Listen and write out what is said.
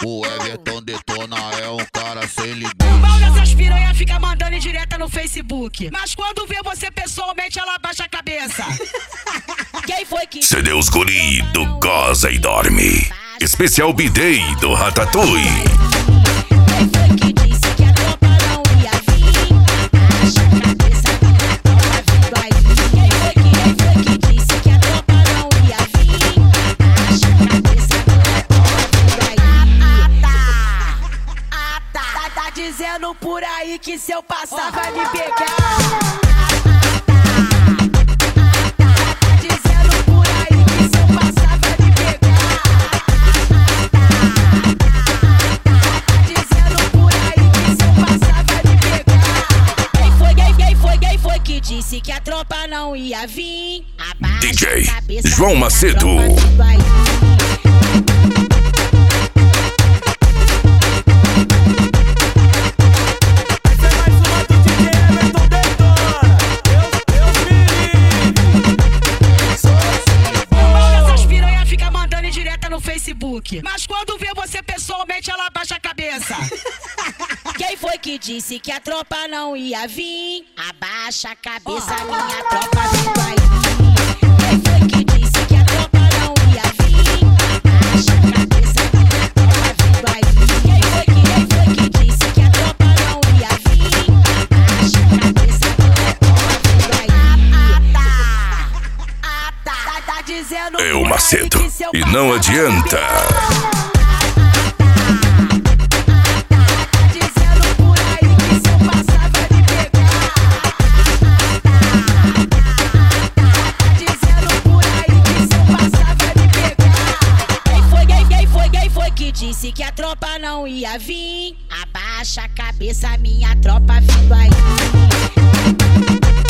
O Everton Detona é um cara sem limite. O mal dessas piranha fica mandando em direta no Facebook. Mas quando vê você pessoalmente, ela baixa a cabeça. Quem foi que... CD Os Guri do Goza e Dorme. Especial B-Day do Ratatouille. Quem foi que disse que a tropa não ia vir? Abaixa a cabeça, minha tropa vindo aí. Quem foi que disse que a tropa não ia vir? Abaixa a cabeça, minha tropa vindo aí. Tá dizendo por aí que se eu passar vai me pegar. Disse que a tropa não ia vir. DJ João Macedo. Essas piranha fica mandando em direta no Facebook. Mas quando vê você pessoalmente, ela baixa a cabeça. Quem foi que disse que a tropa não ia vir? Abaixa a cabeça, minha tropa vindo aí. Quem foi que disse que a tropa não ia vir? Abaixa a cabeça, minha tropa vindo aí. Quem foi que disse que a tropa não ia vir? Abaixa a cabeça, minha tropa vindo aí. Tá dizendo É o Macedo e não adianta. Disse que a tropa não ia vir. Abaixa a cabeça, minha tropa vindo aí.